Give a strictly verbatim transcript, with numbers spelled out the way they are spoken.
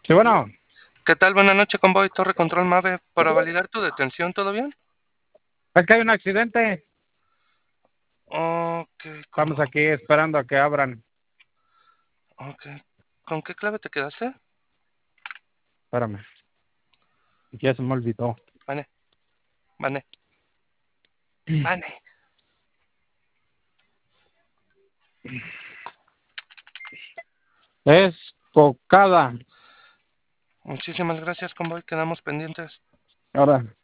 Sí, bueno, ¿Qué tal? Buenas noches, convoy Torre Control Mave. Para validar tu detención, ¿todo bien? es que hay un accidente. Ok, Estamos convoy. aquí esperando a que abran. Ok. ¿Con qué clave te quedaste? Espérame, ya se me olvidó. Vane, vane, vane. Es cocada. Muchísimas gracias, convoy. Quedamos pendientes. Ahora.